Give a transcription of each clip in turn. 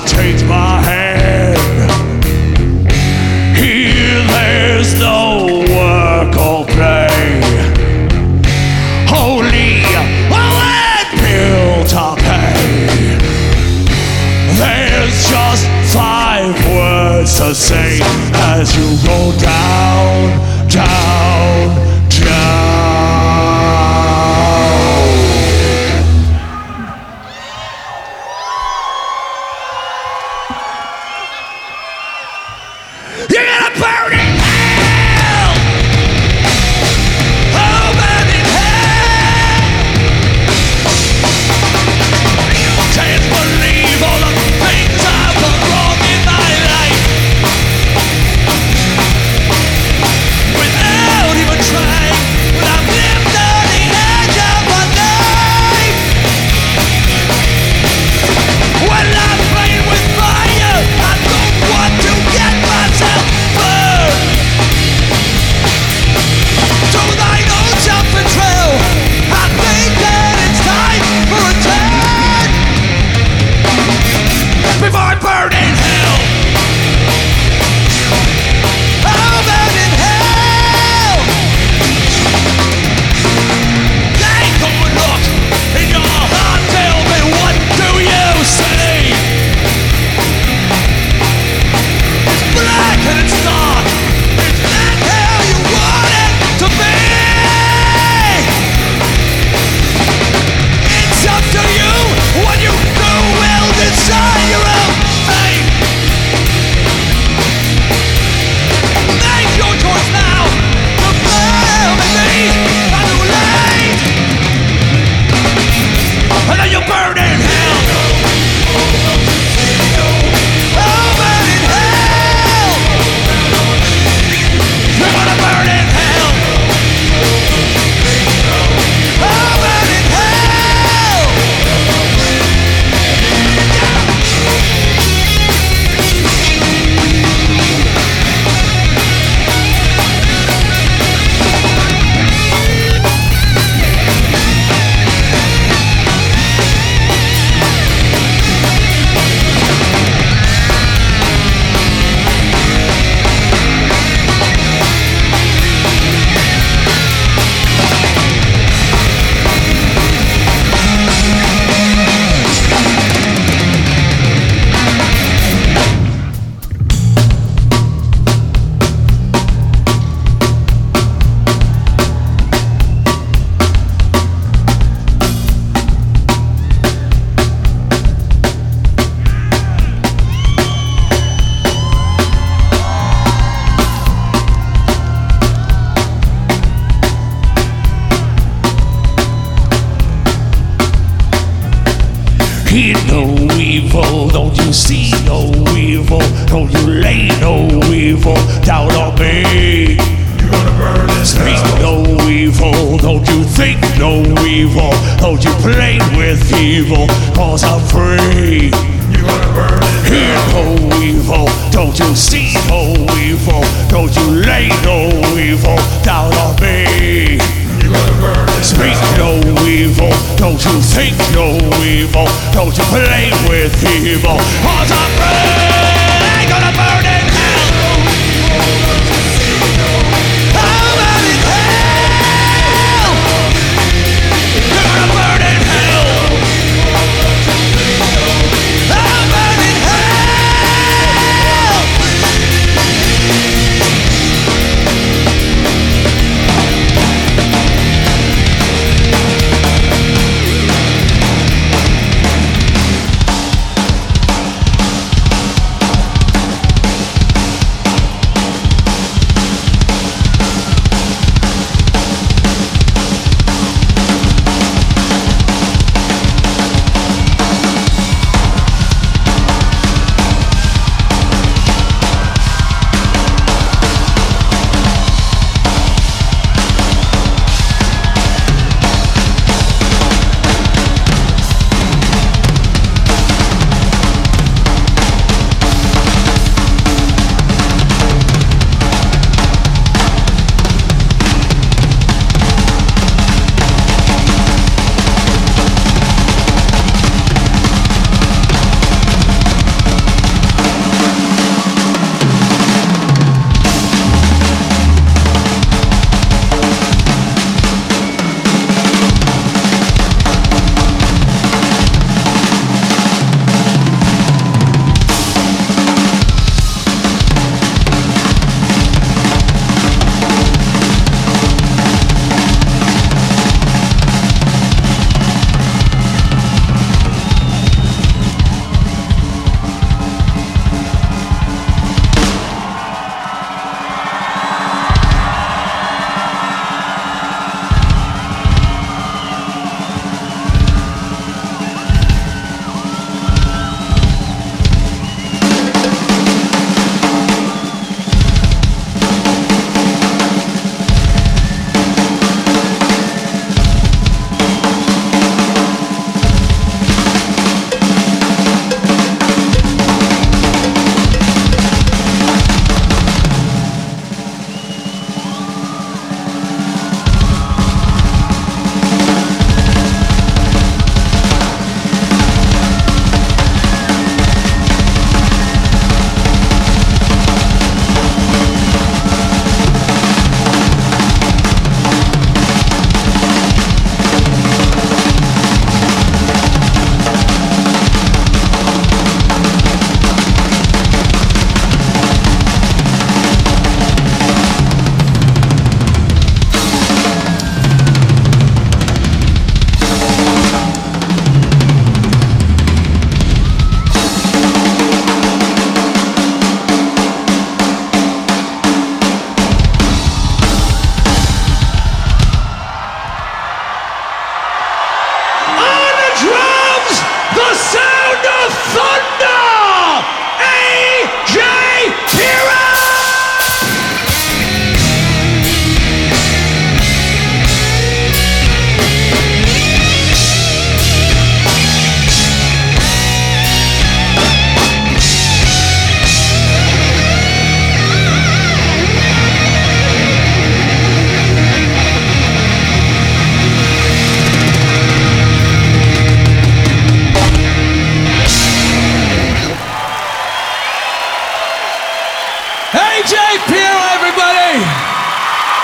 take my hand. Here there's no work or play, only one bill to pay. There's just 5 words to say as you go down, down, down. You're gonna burn in hell! Oh, burn in hell! You can't believe all the things I've done wrong in my life. Without even trying, when I've lived on the edge of my life. When I'm playing with fire, I don't want to get myself burned. To thine own self-betrayal, I think that it's time for a turn. Before I burn in hell, I'll burn in hell. Take a look in your heart, tell me, what do you see? It's black and it's dark. Is that how you want it to be? It's up to you. What you do will decide your own fate. Make your choice now. Prepare me by too late. And then you burn in hell. Oh, burn in hell. You're gonna burn in hell. Oh, burn in hell. Hear no evil, don't you see no evil? Don't you lay no evil down on me? You're gonna burn this hell. Speak no evil, don't you think no evil? Don't you play with evil, cause I'm free. You're gonna burn this hell. Hear no evil, don't you see no evil? Don't you lay no evil down on me? Speak no evil, don't you think no evil? Don't you play with evil, cause I'm free. Gonna burn in hell. I'll burn in hell. You're gonna burn in hell. I'll burn in hell.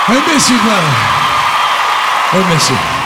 I miss you, brother. I miss you.